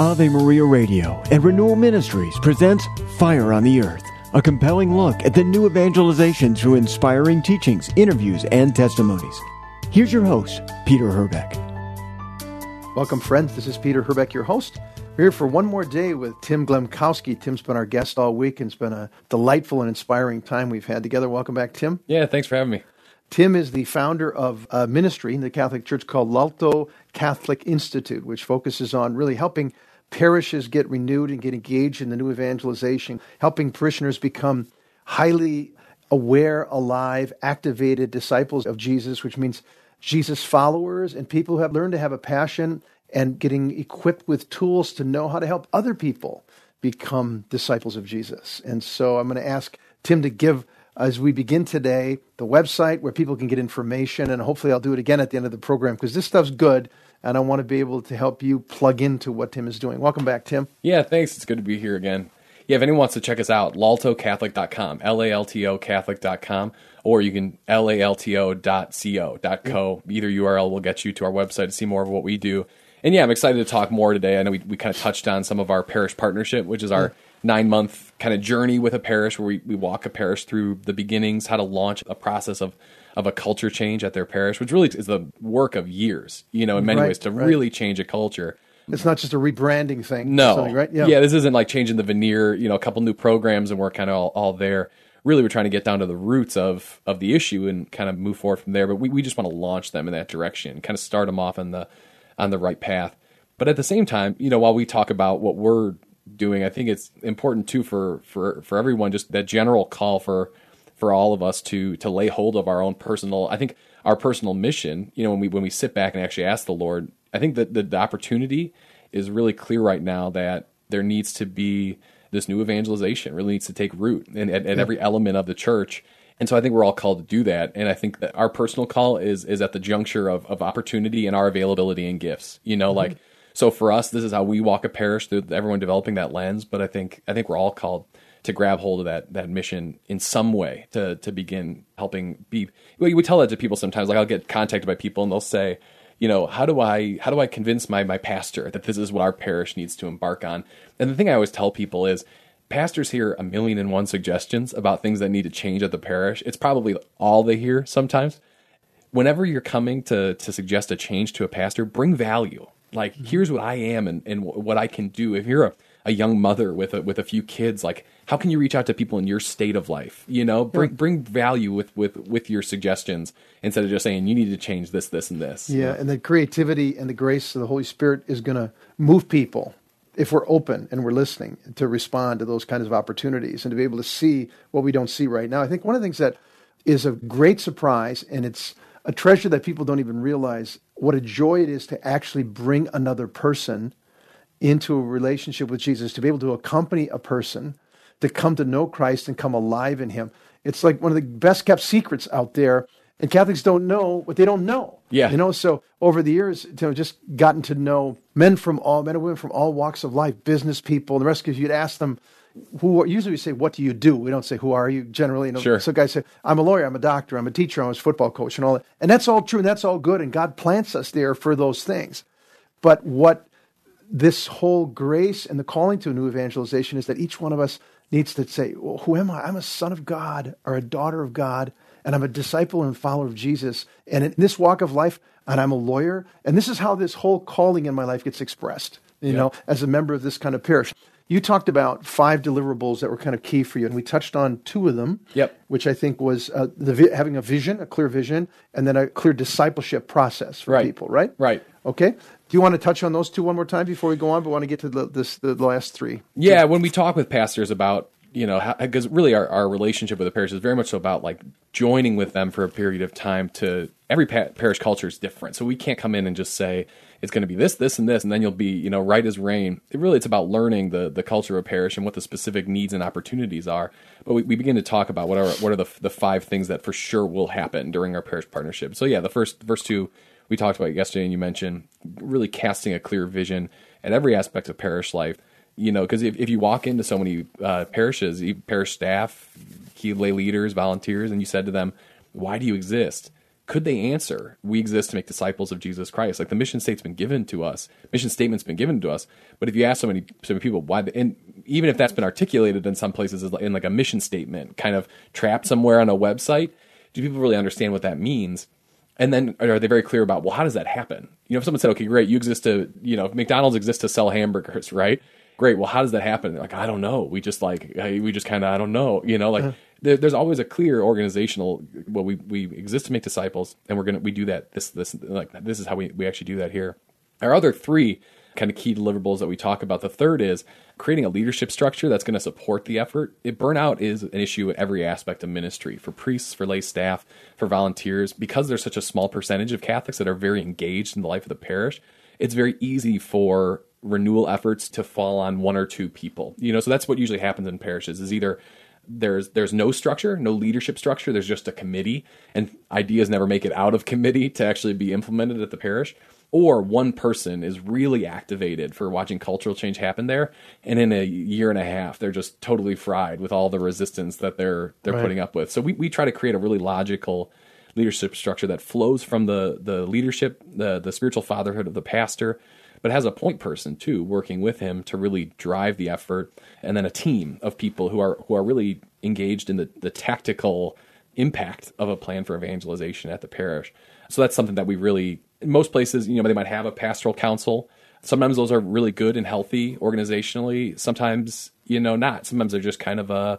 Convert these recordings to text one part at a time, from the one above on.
Ave Maria Radio and Renewal Ministries presents Fire on the Earth, a compelling look at the new evangelization through inspiring teachings, interviews, and testimonies. Here's your host, Peter Herbeck. Welcome, friends. This is Peter Herbeck, your host. We're here for one more day with Tim Glemkowski. Tim's been our guest all week, and it's been a delightful and inspiring time we've had together. Welcome back, Tim. Yeah, thanks for having me. Tim is the founder of a ministry in the Catholic Church called L'Alto Catholic Institute, which focuses on really helping parishes get renewed and get engaged in the new evangelization, helping parishioners become highly aware, alive, activated disciples of Jesus, which means Jesus followers and people who have learned to have a passion and getting equipped with tools to know how to help other people become disciples of Jesus. And so I'm going to ask Tim to give, as we begin today, the website where people can get information, and hopefully I'll do it again at the end of the program because this stuff's good, and I want to be able to help you plug into what Tim is doing. Welcome back, Tim. Yeah, thanks. It's good to be here again. Yeah, if anyone wants to check us out, laltocatholic.com, Lalto Catholic.com, or you can lalto.co.co. Either URL will get you to our website to see more of what we do. And yeah, I'm excited to talk more today. I know we kind of touched on some of our parish partnership, which is our 9-month kind of journey with a parish where we walk a parish through the beginnings, how to launch a process of a culture change at their parish, which really is the work of years, in many ways, to really change a culture. It's not just a rebranding thing. No. Right? Yeah, this isn't like changing the veneer, a couple new programs and we're kind of all there. Really, we're trying to get down to the roots of the issue and kind of move forward from there. But we just want to launch them in that direction, kind of start them off on the right path. But at the same time, while we talk about what we're doing, I think it's important too for everyone, just that general call for all of us to lay hold of our own personal, I think our personal mission, when we sit back and actually ask the Lord, I think that the opportunity is really clear right now that there needs to be this new evangelization, really needs to take root at every element of the church. And so I think we're all called to do that. And I think that our personal call is at the juncture of opportunity and our availability and gifts, so for us, this is how we walk a parish, through everyone developing that lens. But I think we're all called to grab hold of that mission in some way to begin helping be. We tell that to people sometimes. Like I'll get contacted by people and they'll say, how do I convince my pastor that this is what our parish needs to embark on? And the thing I always tell people is, pastors hear 1,000,001 suggestions about things that need to change at the parish. It's probably all they hear sometimes. Whenever you're coming to suggest a change to a pastor, bring value. Like, here's what I am and what I can do. If you're a young mother with a few kids, like, how can you reach out to people in your state of life? Bring value with your suggestions instead of just saying you need to change this, and this. Yeah, and the creativity and the grace of the Holy Spirit is going to move people if we're open and we're listening to respond to those kinds of opportunities and to be able to see what we don't see right now. I think one of the things that is a great surprise, and it's a treasure that people don't even realize, what a joy it is to actually bring another person into a relationship with Jesus, to be able to accompany a person to come to know Christ and come alive in Him. It's like one of the best kept secrets out there, and Catholics don't know what they don't know. Yeah. So over the years, just gotten to know men and women from all walks of life, business people, and the rest, because you'd ask them, usually we say, what do you do? We don't say, who are you, generally. Sure. So guys say, I'm a lawyer, I'm a doctor, I'm a teacher, I'm a football coach, and all that. And that's all true, and that's all good, and God plants us there for those things. But what this whole grace and the calling to a new evangelization is that each one of us needs to say, well, who am I? I'm a son of God or a daughter of God, and I'm a disciple and follower of Jesus. And in this walk of life, and I'm a lawyer, and this is how this whole calling in my life gets expressed, as a member of this kind of parish. You talked about 5 deliverables that were kind of key for you, and we touched on 2 of them, which I think was having a vision, a clear vision, and then a clear discipleship process for people, right? Right. Okay. Do you want to touch on those 2 one more time before we go on, but want to get to the last 3? Yeah, when we talk with pastors about, because really our relationship with the parish is very much so about like joining with them for a period of time. To every parish culture is different, so we can't come in and just say it's going to be this, and this, and then you'll be, right as rain. It's about learning the culture of parish and what the specific needs and opportunities are. But we begin to talk about what are the 5 things that for sure will happen during our parish partnership. So yeah, the first 2 we talked about yesterday, and you mentioned really casting a clear vision at every aspect of parish life. Because if you walk into so many parishes, parish staff, key lay leaders, volunteers, and you said to them, why do you exist? could they answer, we exist to make disciples of Jesus Christ? Like the mission statement's been given to us. Mission statement's been given to us. But if you ask so many people why, and even if that's been articulated in some places in like a mission statement, kind of trapped somewhere on a website, do people really understand what that means? And then are they very clear about, well, how does that happen? If someone said, okay, great, you exist to, McDonald's exists to sell hamburgers, right? Great. Well, how does that happen? They're like, I don't know. We just kind of, I don't know, there's always a clear organizational, well, we exist to make disciples, and we do that. This is how we actually do that here. Our other three kind of key deliverables that we talk about. The third is creating a leadership structure that's going to support the effort. Burnout is an issue in every aspect of ministry, for priests, for lay staff, for volunteers. Because there's such a small percentage of Catholics that are very engaged in the life of the parish, it's very easy for renewal efforts to fall on one or two people. So that's what usually happens in parishes, is either there's no structure, no leadership structure, there's just a committee, and ideas never make it out of committee to actually be implemented at the parish. Or one person is really activated for watching cultural change happen there, and in a year and a half, they're just totally fried with all the resistance that they're right. putting up with. So we try to create a really logical leadership structure that flows from the leadership, the spiritual fatherhood of the pastor, but has a point person too, working with him to really drive the effort, and then a team of people who are really engaged in the tactical impact of a plan for evangelization at the parish. So that's something that we really, in most places, they might have a pastoral council. Sometimes those are really good and healthy organizationally. Sometimes, not. Sometimes they're just kind of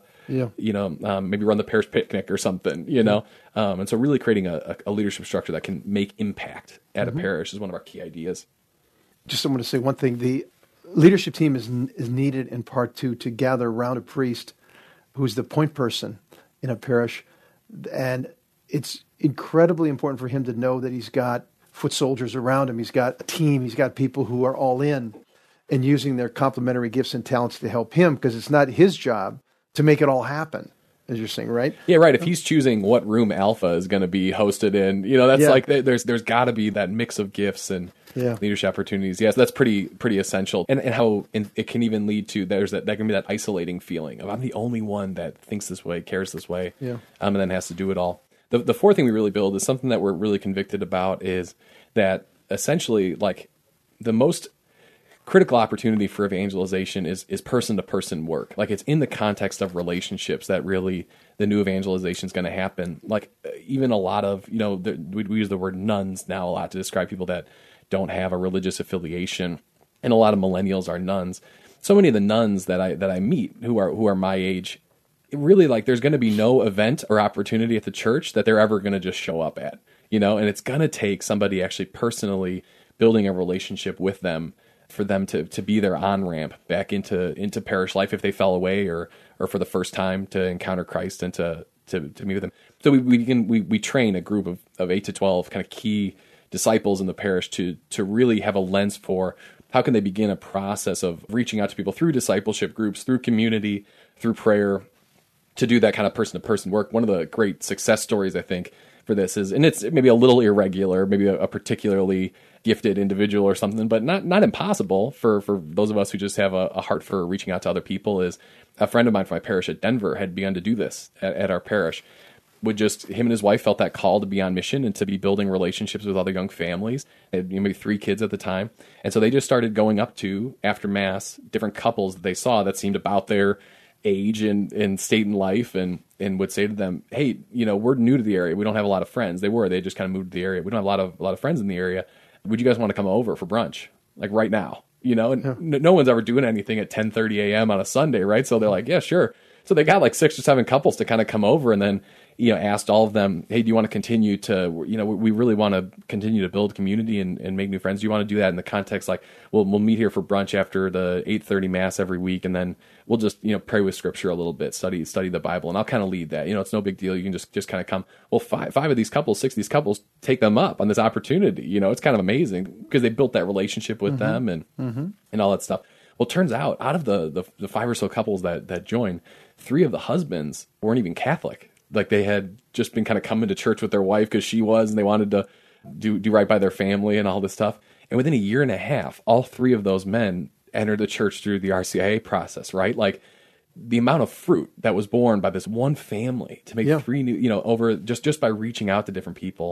maybe run the parish picnic or something, And so really creating a leadership structure that can make impact at a parish is one of our key ideas. Just I want to say one thing. The leadership team is needed in part to gather around a priest who's the point person in a parish. And it's incredibly important for him to know that he's got foot soldiers around him. He's got a team. He's got people who are all in and using their complementary gifts and talents to help him, because it's not his job to make it all happen, as you're saying, right? Yeah, right. If he's choosing what room Alpha is going to be hosted in, that's like there's got to be that mix of gifts and leadership opportunities. Yes, that's pretty essential. And how it can even lead to that can be that isolating feeling of I'm the only one that thinks this way, cares this way, and then has to do it all. The fourth thing we really build is something that we're really convicted about, is that essentially, like, the most critical opportunity for evangelization is person-to-person work. Like, it's in the context of relationships that really the new evangelization is going to happen. Like, even a lot of, we use the word nuns now a lot to describe people that don't have a religious affiliation, and a lot of millennials are nuns. So many of the nuns that I meet who are my age, really, like, there's going to be no event or opportunity at the church that they're ever going to just show up at, and it's going to take somebody actually personally building a relationship with them for them to be their on-ramp back into parish life if they fell away or for the first time to encounter Christ and to meet with him. So we train a group of 8 to 12 kind of key disciples in the parish to really have a lens for how can they begin a process of reaching out to people through discipleship groups, through community, through prayer, to do that kind of person-to-person work. One of the great success stories, I think, for this is, and it's maybe a little irregular, maybe a particularly gifted individual or something, but not impossible for those of us who just have a heart for reaching out to other people, is a friend of mine from my parish at Denver had begun to do this at our parish. Him and his wife felt that call to be on mission and to be building relationships with other young families. They had maybe 3 kids at the time. And so they just started going up to, after Mass, different couples that they saw that seemed about their age and state in life, and would say to them, hey, we're new to the area. We don't have a lot of friends. They just kind of moved to the area. We don't have a lot of friends in the area. Would you guys want to come over for brunch? Like right now, and no one's ever doing anything at 10:30 a.m. on a Sunday, right? So they're like, yeah, sure. So they got like 6 or 7 couples to kind of come over, and then, asked all of them, hey, do you want to continue to, we really want to continue to build community and make new friends. Do you want to do that in the context, like, we'll meet here for brunch after the 8:30 Mass every week, and then we'll just, pray with Scripture a little bit, study the Bible, and I'll kind of lead that. It's no big deal. You can just kind of come. Well, 5 of these couples, 6 of these couples take them up on this opportunity. It's kind of amazing because they built that relationship with them and all that stuff. Well, it turns out of the 5 or so couples that joined, 3 of the husbands weren't even Catholic. Like, they had just been kind of coming to church with their wife because she was, and they wanted to do right by their family and all this stuff. And within a year and a half, all 3 of those men entered the church through the RCIA process, right? Like, the amount of fruit that was born by this one family to make 3 new, over just by reaching out to different people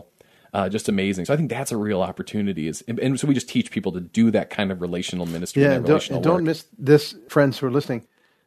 just amazing. So I think that's a real opportunity. And so we just teach people to do that kind of relational ministry. Yeah, and that relational don't work. miss this, friends who are listening.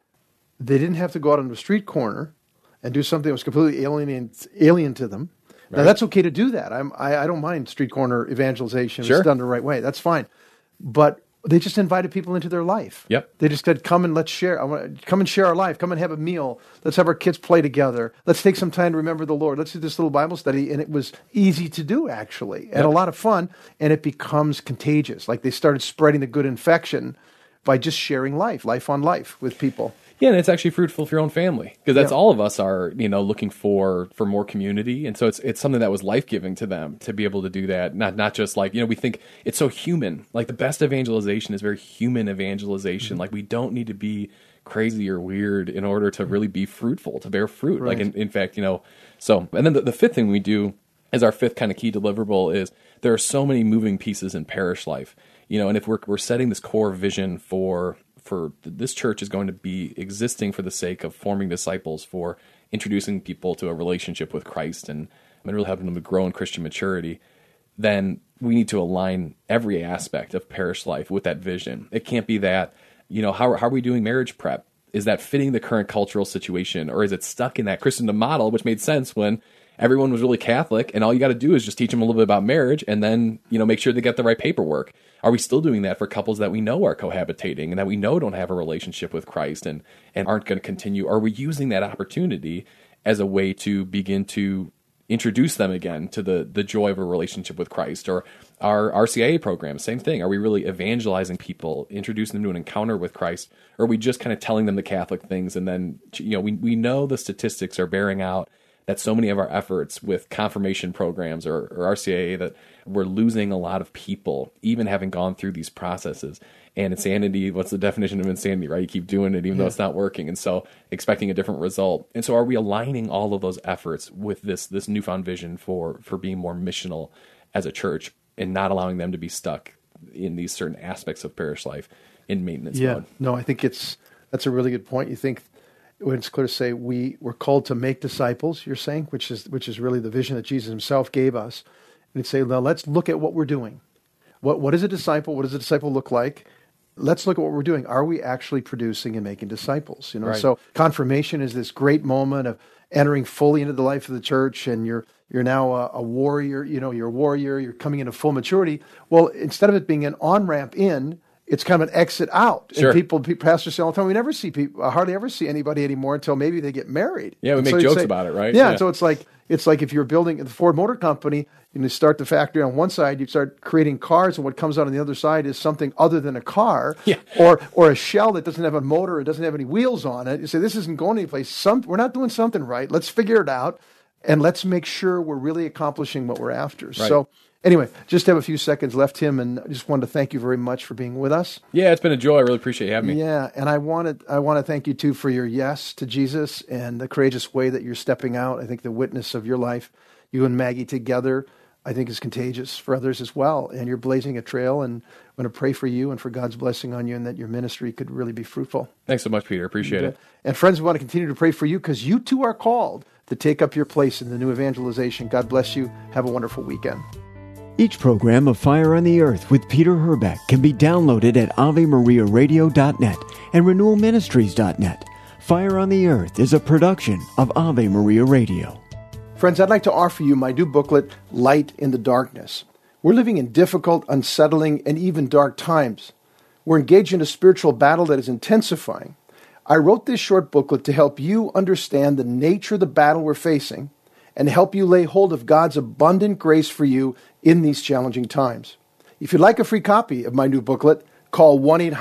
They didn't have to go out on the street corner and do something that was completely alien to them. Now, that's okay to do that. I don't mind street corner evangelization if Sure. it's done the right way. That's fine. But they just invited people into their life. Yep. They just said, come and let's share. Come and share our life. Come and have a meal. Let's have our kids play together. Let's take some time to remember the Lord. Let's do this little Bible study. And it was easy to do, actually, and a lot of fun. And it becomes contagious. Like they started spreading the good infection by just sharing life on life with people. Yeah, and it's actually fruitful for your own family, because that's all of us are, looking for more community, and so it's something that was life-giving to them to be able to do that. Not just like, we think it's so human. Like the best evangelization is very human evangelization. Like we don't need to be crazy or weird in order to really be fruitful, to bear fruit. Right. Like in fact, so, and then the fifth thing we do as our fifth kind of key deliverable is there are so many moving pieces in parish life, and if we're setting this core vision for this church is going to be existing for the sake of forming disciples, for introducing people to a relationship with Christ and really helping them to grow in Christian maturity, then we need to align every aspect of parish life with that vision. It can't be that, how are we doing marriage prep? Is that fitting the current cultural situation, or is it stuck in that Christendom model, which made sense when everyone was really Catholic, and all you got to do is just teach them a little bit about marriage, and then make sure they get the right paperwork. Are we still doing that for couples that we know are cohabitating and that we know don't have a relationship with Christ and aren't going to continue? Are we using that opportunity as a way to begin to introduce them again to the joy of a relationship with Christ? Or our RCIA program, same thing. Are we really evangelizing people, introducing them to an encounter with Christ? Or are we just kind of telling them the Catholic things, and then we know the statistics are bearing out that so many of our efforts with confirmation programs or RCIA, that we're losing a lot of people, even having gone through these processes. And insanity, what's the definition of insanity, right? You keep doing it even though it's not working, and so expecting a different result. And so are we aligning all of those efforts with this newfound vision for being more missional as a church, and not allowing them to be stuck in these certain aspects of parish life in maintenance mode? No, I think that's a really good point. You think when it's clear to say we're called to make disciples, you're saying, which is really the vision that Jesus himself gave us. And he'd say, now let's look at what we're doing. What is a disciple? What does a disciple look like? Let's look at what we're doing. Are we actually producing and making disciples? Right. So confirmation is this great moment of entering fully into the life of the church, and you're now a warrior. You're a warrior. You're coming into full maturity. Well, instead of it being an on-ramp in, it's kind of an exit out. Sure. And pastors say all the time, we never see people, I hardly ever see anybody anymore until maybe they get married. Yeah, we And make so you'd jokes say, about it, right? Yeah, so it's like if you're building the Ford Motor Company, you start the factory on one side, you start creating cars, and what comes out on the other side is something other than a car, or a shell that doesn't have a motor, it doesn't have any wheels on it. You say, this isn't going anyplace. We're not doing something right. Let's figure it out, and let's make sure we're really accomplishing what we're after. Right. So anyway, just have a few seconds left, Tim, and I just wanted to thank you very much for being with us. Yeah, it's been a joy. I really appreciate you having me. Yeah, and I want to thank you too for your yes to Jesus and the courageous way that you're stepping out. I think the witness of your life, you and Maggie together, I think is contagious for others as well. And you're blazing a trail, and I'm going to pray for you and for God's blessing on you, and that your ministry could really be fruitful. Thanks so much, Peter. Appreciate it. And friends, we want to continue to pray for you, because you too are called to take up your place in the new evangelization. God bless you. Have a wonderful weekend. Each program of Fire on the Earth with Peter Herbeck can be downloaded at AveMariaRadio.net and RenewalMinistries.net. Fire on the Earth is a production of Ave Maria Radio. Friends, I'd like to offer you my new booklet, Light in the Darkness. We're living in difficult, unsettling, and even dark times. We're engaged in a spiritual battle that is intensifying. I wrote this short booklet to help you understand the nature of the battle we're facing and help you lay hold of God's abundant grace for you in these challenging times. If you'd like a free copy of my new booklet, call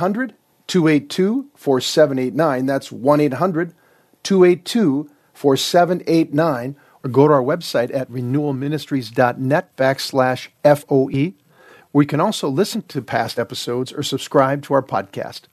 1-800-282-4789. That's 1-800-282-4789. Or go to our website at renewalministries.net/FOE, where you can also listen to past episodes or subscribe to our podcast.